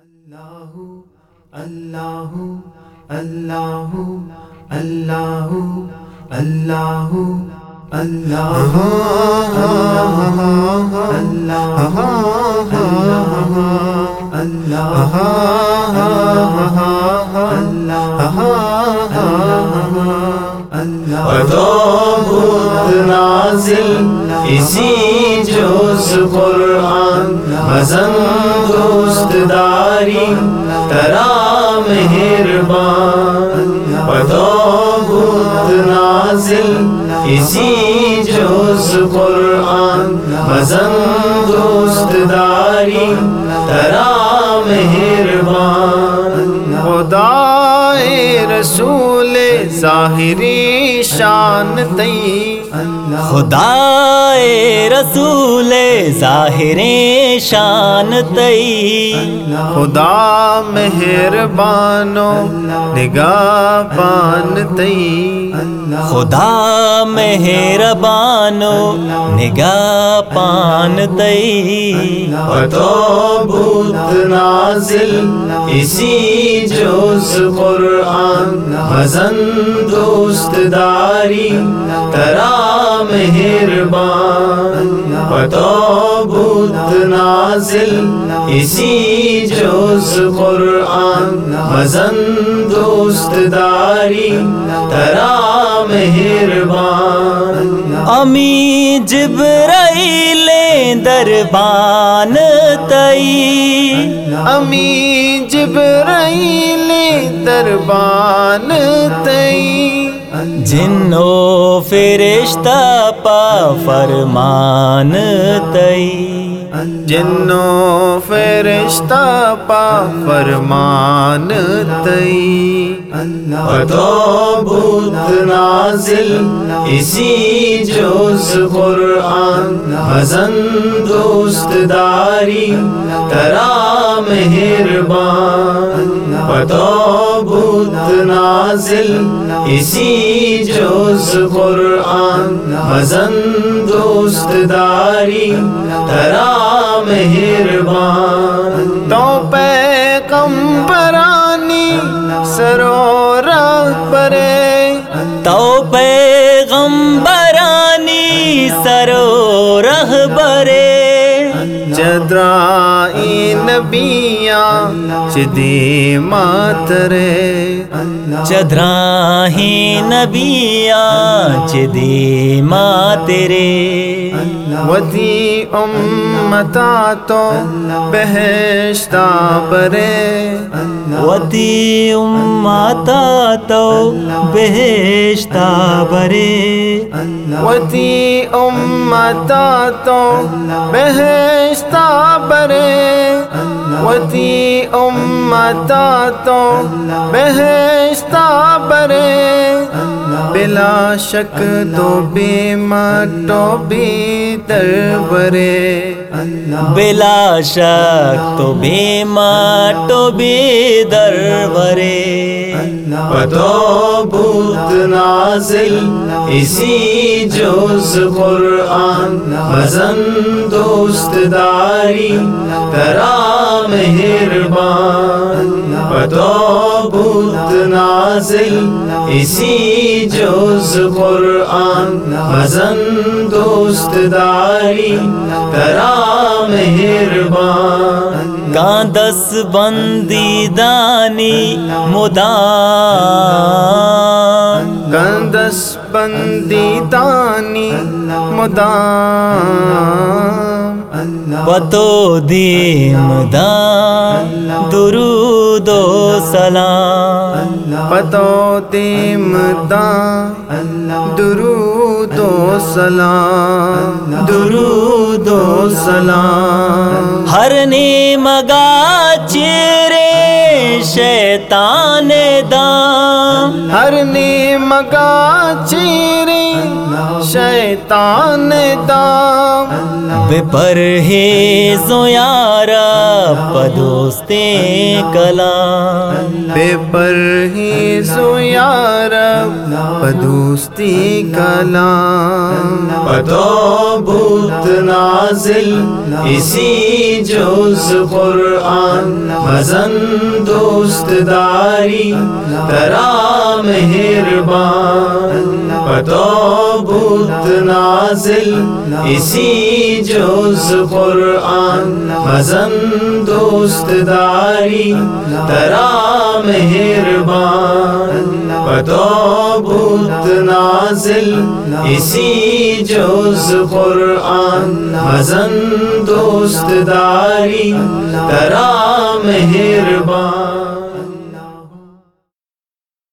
اللہ اللہ اللہ اللہ اللہ اللہ بدھ نازل اسی جوز قرآن مزن دوست داری ترا مہربان بدھ نازل اسی جوز قرآن مزن دوست داری ترا مہربان خدائے رسول ظاہری شان تی خدائے رسول ظاہر شان تی خدا مہربانو نگاہ بان تی خدا مہربانو نگاہ پان تی بدھ نازل اسی جوز قرآن مزن دوست داری ترا مہربان بدھ نازل اسی جوز قرآن مزن دوست داری ترا مہربان امی جبرائیل دربان تی امی جبرائیل دربان تی جنو فرشتہ پا فرمان تی جنو فرشتہ پا فرمان تی بدھ نازل اسی جوز قرآن مزن دوست داری ترا مہربان بدھ نازل اسی جوز قرآن مزن دوست داری ترا مہربان تو پیغمبرانی سرو راہ برے تو پیغمبرانی سرو رہ برے جدرائی نبیاں چدی ماترے چدراہی نبیاں چدی ماترے ودی امتا تو بہشتا برے ودی امتا تو بہشتا برے ودی امتا تو بہشتا برے ودی امتا تو بہشتا برے بلا شک تو بے ماتو بے دربرے بلا شک تو بے ماتو بے دربرے بدھ نازل اسی جوز قرآن مزن دوست داری ترا مہربان بدھ نازل اسی جوز قرآن مزن دوست داری ترا مہربان کان دس بندی دانی مدام گندس بندی دانی مدام پتو دیم دان درود و سلام پتو دیم دان درود و سلام درود و سلام ہر نیم گا چیرے شیطان دان ہر نیم کا چیری شیطان دام بے پرہیز و یارب دوست کلام بے پرہیز و یارب دوستی کلام بت نازل اسی جز قرآن مزن دوست داری ترا مہربان بت نازل اسی جز قرآن مزن دوست داری ترا مہربان بت نازل اسی جز قرآن مزن دوست داری ترا مہربان